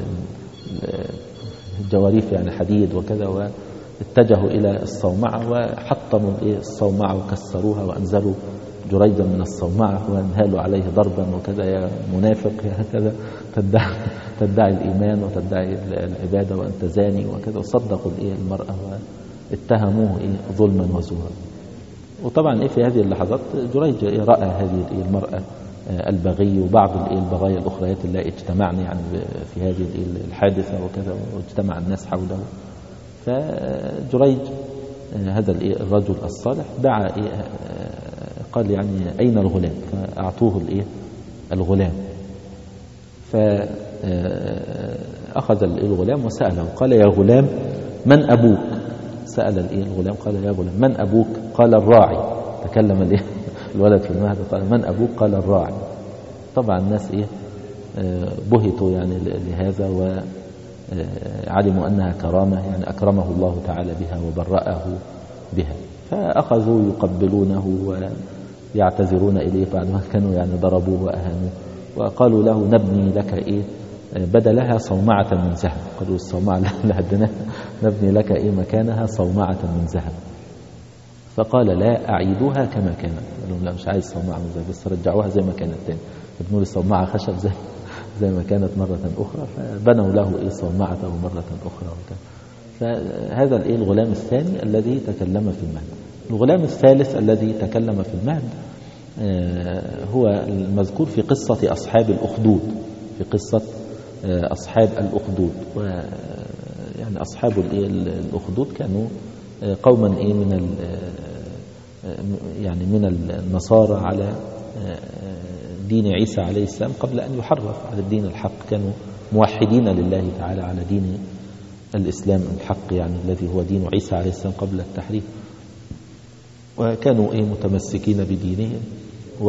الجواريف يعني حديد وكذا، واتجهوا إلى الصومعة وحطموا الصومعة وكسروها وأنزلوا جريجا من الصومعة وانهالوا عليه ضربا وكذا: يا منافق يا كذا، تدعي الإيمان وتدعي العبادة وأنت زاني وكذا. وصدقوا المرأة واتهموه ظلما وزورا. وطبعا في هذه اللحظات جريج رأى هذه المرأة البغي وبعض البغايا الأخريات اللي اجتمعن يعني في هذه الحادثة وكذا، واجتمع الناس حوله. فجريج هذا الرجل الصالح دعا قال يعني: أين الغلام؟ فأعطوه الغلام. فأخذ الغلام وسأله، قال: يا غلام من أبوك؟ سأل الغلام قال: يا غلام من أبوك؟ قال: الراعي. تكلم الولد في المهد قال: من أبوك؟ قال: الراعي. طبعا الناس بهتوا يعني لهذا، وعلموا أنها كرامة يعني أكرمه الله تعالى بها وبرأه بها. فأخذوا يقبلونه ويعتذرون إليه بعد ما كانوا يعني ضربوه وأهانوه، وقالوا له نبني لك بدلها صومعة من ذهب. قالوا الصومعة اللي هدناها نبني لك مكانها صومعة من ذهب. فقال لا، أعيدوها كما كانت. قالوا لا، مش عايز صومعة من ذهب، بس رجعوها زي ما كانت تاني، ابنوا لي صومعة خشب زي ما كانت مرة أخرى. فبنوا له صومعته مرة أخرى وكذا. فهذا الغلام الثاني الذي تكلم في المهد. الغلام الثالث الذي تكلم في المهد هو المذكور في قصة أصحاب الأخدود، في قصة أصحاب الأخدود. يعني أصحاب الأخدود كانوا قوما من النصارى على دين عيسى عليه السلام قبل أن يحرف على الدين الحق. كانوا موحدين لله تعالى على دين الإسلام الحق، يعني الذي هو دين عيسى عليه السلام قبل التحريف. وكانوا متمسكين بدينهم، و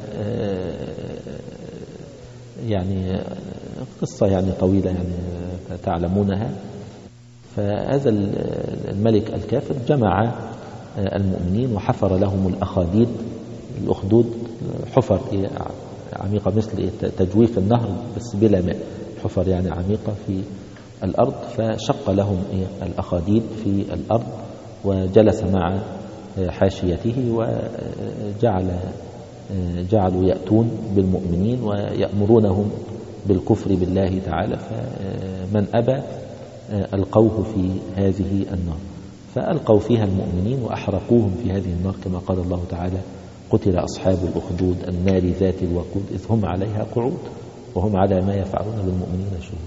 يعني قصة يعني طويلة يعني تعلمونها. فهذا الملك الكافر جمع المؤمنين وحفر لهم الأخاديد. الأخدود حفر عميقة مثل تجويف النهر بس بلا ماء، حفر يعني عميقة في الأرض. فشق لهم الأخاديد في الأرض، وجلس مع حاشيته، وجعلوا يأتون بالمؤمنين ويأمرونهم بالكفر بالله تعالى. فمن أبى ألقوه في هذه النار، فألقوا فيها المؤمنين وأحرقوهم في هذه النار، كما قال الله تعالى قتل أصحاب الأخدود النار ذات الوقود إذ هم عليها قعود وهم على ما يفعلون بالمؤمنين شهود.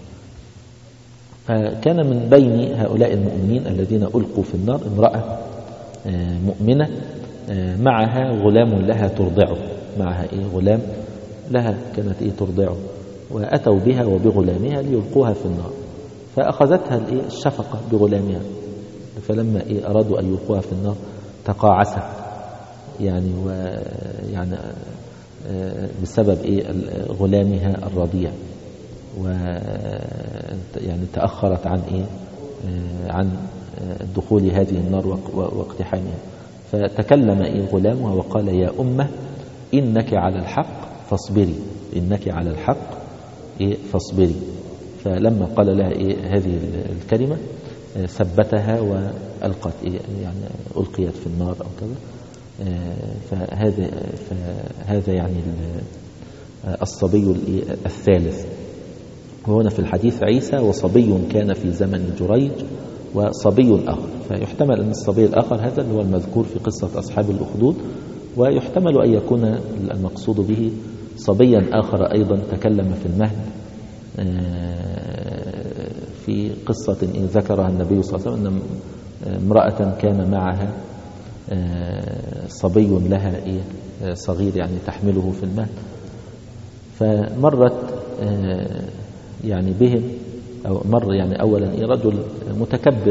فكان من بين هؤلاء المؤمنين الذين ألقوا في النار امرأة مؤمنة معها غلام لها ترضعه، معها غلام لها كانت ترضعه، وأتوا بها وبغلامها ليلقوها في النار. فأخذتها الشفقة بغلامها، فلما أرادوا أن يلقوها في النار تقاعست يعني بسبب غلامها الرضيع، ويعني تأخرت عن دخول هذه النار واقتحامها. فتكلم غلامها وقال يا أمه إنك على الحق فاصبري، إنك على الحق فاصبري. فلما قال لها هذه الكلمة ثبتها وألقت يعني ألقيت في النار أو كذا. فهذا يعني الصبي الثالث. وهنا في الحديث عيسى وصبي كان في زمن جريج وصبي آخر، فيحتمل أن الصبي الآخر هذا اللي هو المذكور في قصة أصحاب الأخدود، ويحتمل أن يكون المقصود به صبيا آخر أيضا تكلم في المهد في قصة ذكرها النبي صلى الله عليه وسلم، أن امرأة كان معها صبي لها صغير يعني تحمله في المهد. فمرت يعني بهم أو مر يعني أولا رجل متكبر،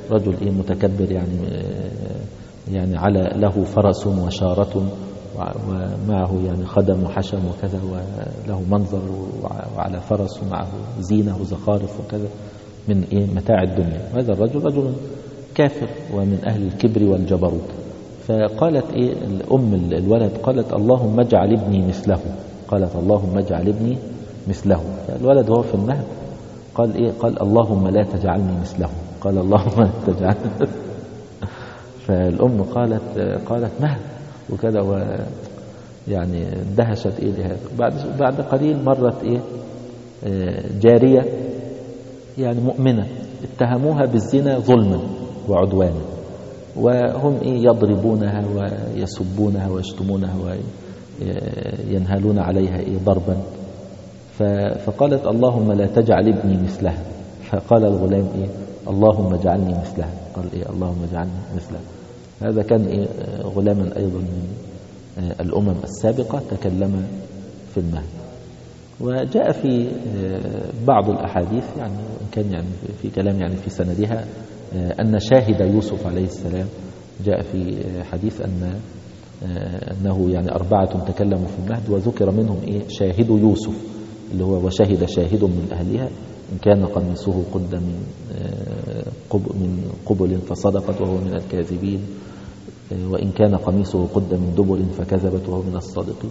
يعني على له فرس وشارة ومعه يعني خدم وحشم وكذا، وله منظر وعلى فرس ومعه زينة وزخارف وكذا من متاع الدنيا. وهذا الرجل رجل كافر ومن أهل الكبر والجبروت. فقالت الأم الولد قالت اللهم اجعل ابني مثله، قالت اللهم اجعل ابني مثله. فالولد وهو في المهد قال اللهم لا تجعلني مثله، قال اللهم لا تجعلني. فالأم قالت مهد وكذا، يعني اندهشت لهذا. بعد قليل مرت جارية يعني مؤمنة اتهموها بالزنا ظلما وعدوانا، وهم يضربونها ويسبونها ويشتمونها وينهلون عليها ضربا. فقالت اللهم لا تجعل ابني مثلها. فقال الغلام اللهم اجعلني مثلها، قال اللهم اجعلني مثلها. هذا كان غلاما أيضا من الأمم السابقة تكلم في المهد. وجاء في بعض الأحاديث يعني إن كان يعني في كلام يعني في سندها أن شاهد يوسف عليه السلام، جاء في حديث أنه يعني 4 تكلموا في المهد، وذكر منهم شاهد يوسف اللي هو وشهد شاهد من أهلها إن كان قميصه قد من قبل فصدقت وهو من الكاذبين. وإن كان قميصه قد من دبر فكذبت وهو من الصادقين.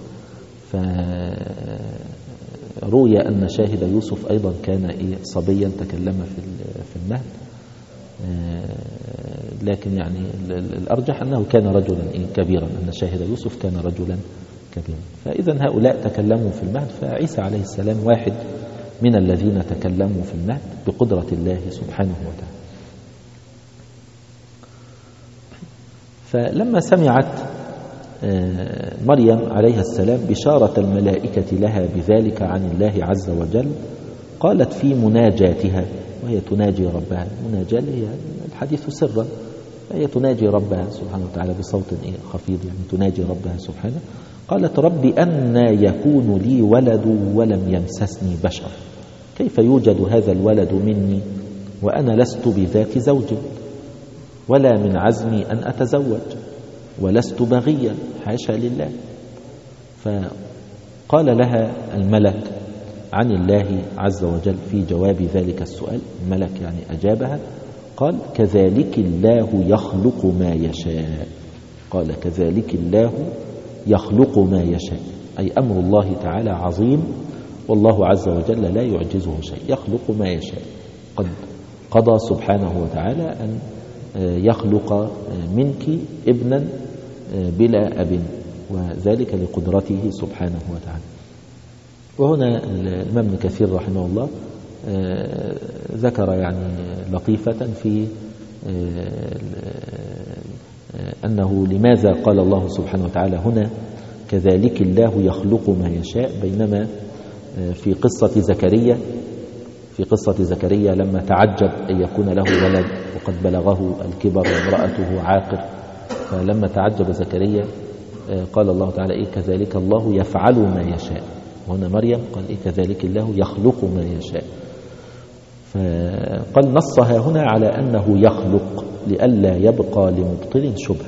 فروي أن شاهد يوسف أيضا كان صبيا تكلم في المهد، لكن يعني الأرجح أنه كان رجلا كبيرا، أن شاهد يوسف كان رجلا كبيرا. فإذا هؤلاء تكلموا في المهد، فعيسى عليه السلام واحد من الذين تكلموا في المهد بقدرة الله سبحانه وتعالى. فلما سمعت مريم عليها السلام بشارة الملائكة لها بذلك عن الله عز وجل، قالت في مناجاتها وهي تناجي ربها، مناجاة هي الحديث سرا، هي تناجي ربها سبحانه وتعالى بصوت خفيض، يعني تناجي ربها سبحانه. قالت رب أنى يكون لي ولد ولم يمسسني بشر، كيف يوجد هذا الولد مني وأنا لست بذات زوج ولا من عزمي أن أتزوج ولست بغيا، حاشا لله. فقال لها الملك عن الله عز وجل في جواب ذلك السؤال، الملك يعني أجابها، قال كذلك الله يخلق ما يشاء. قال كذلك الله يخلق ما يشاء، أي أمر الله تعالى عظيم، والله عز وجل لا يعجزه شيء، يخلق ما يشاء. قد قضى سبحانه وتعالى أن يخلق منك ابنا بلا أب، وذلك لقدرته سبحانه وتعالى. وهنا الإمام ابن كثير رحمه الله ذكر يعني لطيفة في أنه لماذا قال الله سبحانه وتعالى هنا كذلك الله يخلق ما يشاء، بينما في قصة زكريا لما تعجب أن يكون له ولد وقد بلغه الكبر وامرأته عاقر، فلما تعجب زكريا قال الله تعالى كذلك الله يفعل ما يشاء. وهنا مريم قال كذلك الله يخلق ما يشاء. فقال نصها هنا على أنه يخلق لئلا يبقى لمبطل شبهة،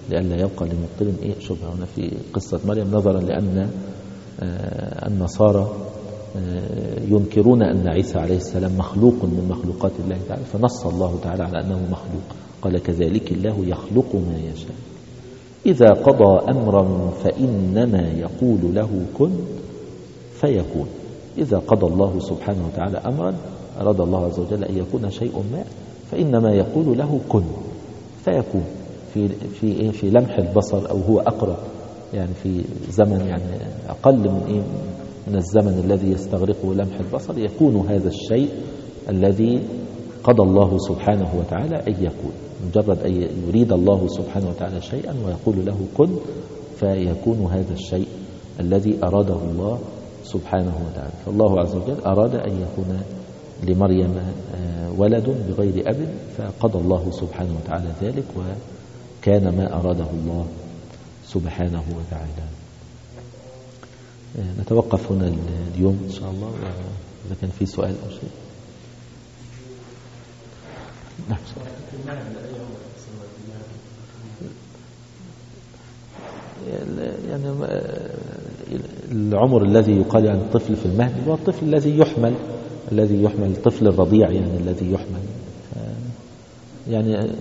شبهة هنا في قصة مريم، نظرا لأن النصارى ينكرون أن عيسى عليه السلام مخلوق من مخلوقات الله تعالى، فنص الله تعالى على أنه مخلوق، قال كذلك الله يخلق ما يشاء. إذا قضى أمرا فإنما يقول له كن فيكون. إذا قضى الله سبحانه وتعالى أمرا، أراد الله عز وجل أن يكون شيء ما، فإنما يقول له كن فيكون. في لمح البصر، أو هو أقرب يعني في زمن يعني أقل من الزمن الذي يستغرقه لمح البصر، يكون هذا الشيء الذي قضى الله سبحانه وتعالى أن يكون. مجرد أن يريد الله سبحانه وتعالى شيئا ويقول له كن فيكون هذا الشيء الذي أراده الله سبحانه وتعالى. فالله عز وجل أراد أن يكون لمريم ولد بغير أب، فقضى الله سبحانه وتعالى ذلك، وكان ما أراده الله سبحانه وتعالى. نتوقف هنا اليوم إن شاء الله، إذا كان في سؤال أو شيء. نعم. يعني العمر الذي يقال عن الطفل في المهد هو الطفل الذي يحمل الطفل الرضيع، يعني الذي يحمل يعني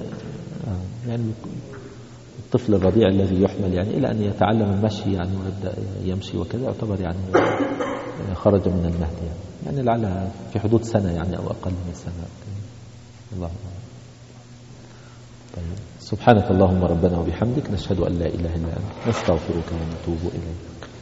الطفل الرضيع الذي يحمل يعني إلى أن يتعلم المشي يعني ويبدأ يمشي وكذا، يعتبر يعني خرج من المهد يعني لعلها في حدود سنة يعني أو أقل من سنة. الله طيب. سبحانك اللهم ربنا وبحمدك، نشهد أن لا إله إلا أنت، نستغفرك ونتوب إليك.